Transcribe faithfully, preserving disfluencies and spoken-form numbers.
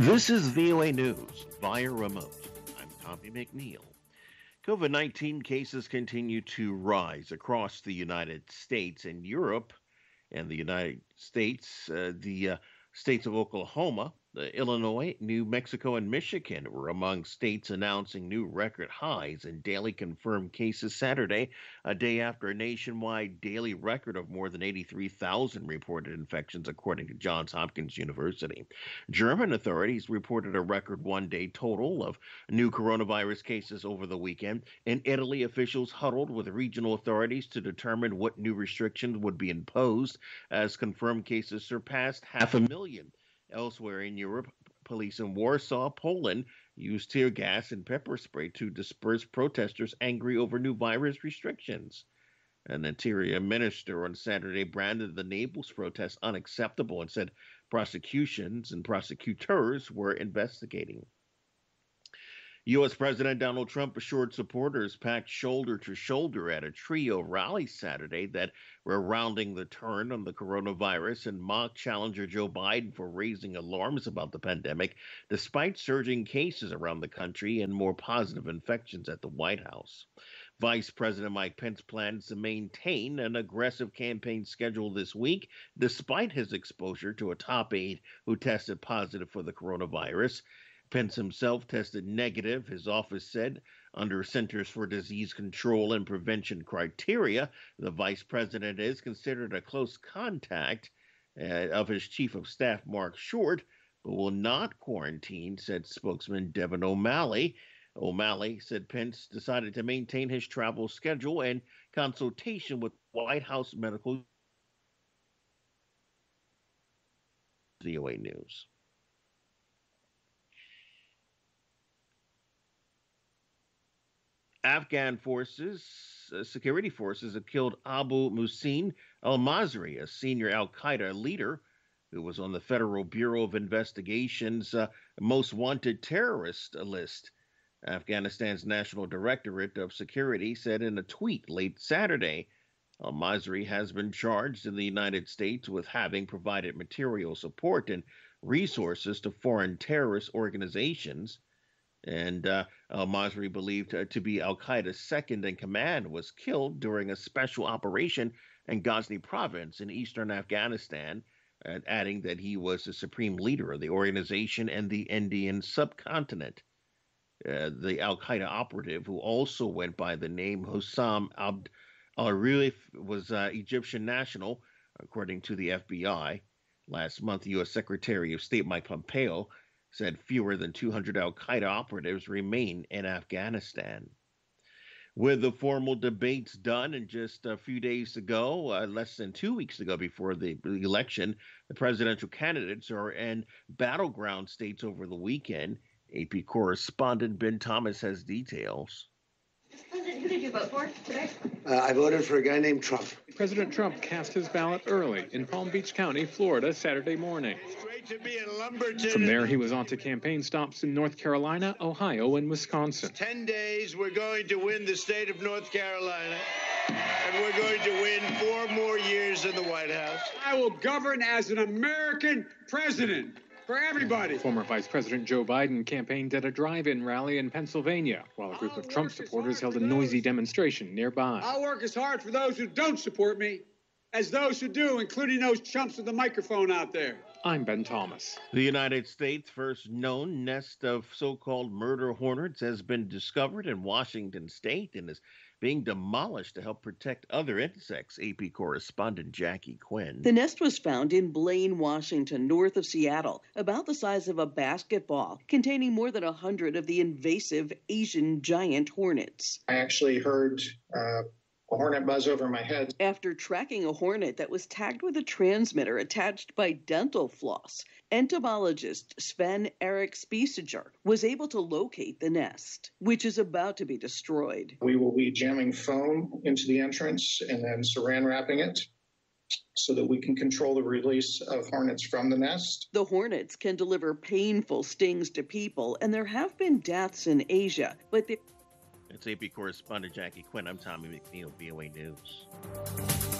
This is V O A News via remote. I'm Tommy McNeil. COVID nineteen cases continue to rise across the United States and Europe. And the United States, uh, the uh, states of Oklahoma, uh, Illinois, New Mexico, and Michigan were among states announcing new record highs in daily confirmed cases Saturday, a day after a nationwide daily record of more than eighty-three thousand reported infections, according to Johns Hopkins University. German authorities reported a record one-day total of new coronavirus cases over the weekend. In Italy, officials huddled with regional authorities to determine what new restrictions would be imposed as confirmed cases surpassed half a million. Elsewhere in Europe, police in Warsaw, Poland, used tear gas and pepper spray to disperse protesters angry over new virus restrictions. An interior minister on Saturday branded the Naples protests unacceptable and said prosecutions and prosecutors were investigating. U S. President Donald Trump assured supporters packed shoulder to shoulder at a trio rally Saturday that were rounding the turn on the coronavirus and mocked challenger Joe Biden for raising alarms about the pandemic, despite surging cases around the country and more positive infections at the White House. Vice President Mike Pence plans to maintain an aggressive campaign schedule this week, despite his exposure to a top aide who tested positive for the coronavirus. Pence himself tested negative, his office said, under Centers for Disease Control and Prevention criteria. The vice president is considered a close contact uh, of his chief of staff, Mark Short, but will not quarantine, said spokesman Devin O'Malley. O'Malley said Pence decided to maintain his travel schedule and consultation with White House medical. V O A News. Afghan forces, uh, security forces, have killed Abu Muhsin al-Masri, a senior al-Qaeda leader who was on the Federal Bureau of Investigation's uh, most wanted terrorist list. Afghanistan's National Directorate of Security said in a tweet late Saturday, al-Masri has been charged in the United States with having provided material support and resources to foreign terrorist organizations. And uh, al-Masri, believed uh, to be al-Qaeda's second in command, was killed during a special operation in Ghazni province in eastern Afghanistan, uh, adding that he was the supreme leader of the organization and the Indian subcontinent. Uh, the al-Qaeda operative, who also went by the name Hussam Abd al-Rif, was uh, Egyptian national, according to the F B I. Last month, U S. Secretary of State Mike Pompeo said fewer than two hundred al-Qaeda operatives remain in Afghanistan. With the formal debates done and just a few days ago, uh, less than two weeks ago before the election, the presidential candidates are in battleground states over the weekend. A P correspondent Ben Thomas has details. President, who did you vote for today? Uh, I voted for a guy named Trump. President Trump cast his ballot early in Palm Beach County, Florida, Saturday morning. To be in Lumberton. From there, he was on to campaign stops in North Carolina, Ohio, and Wisconsin. Ten days, we're going to win the state of North Carolina, and we're going to win four more years in the White House. I will govern as an American president for everybody. Former Vice President Joe Biden campaigned at a drive-in rally in Pennsylvania, while a group of Trump supporters held a noisy demonstration nearby. I'll work as hard for those who don't support me as those who do, including those chumps with the microphone out there. I'm Ben Thomas. The United States' first known nest of so-called murder hornets has been discovered in Washington state and is being demolished to help protect other insects. A P correspondent Jackie Quinn. The nest was found in Blaine, Washington, north of Seattle, about the size of a basketball, containing more than a hundred of the invasive Asian giant hornets. I actually heard uh, a hornet buzz over my head. After tracking a hornet that was tagged with a transmitter attached by dental floss, entomologist Sven Erik Spiesiger was able to locate the nest, which is about to be destroyed. We will be jamming foam into the entrance and then saran wrapping it so that we can control the release of hornets from the nest. The hornets can deliver painful stings to people, and there have been deaths in Asia, but they It's A P correspondent Jackie Quinn. I'm Tommy McNeil, V O A News.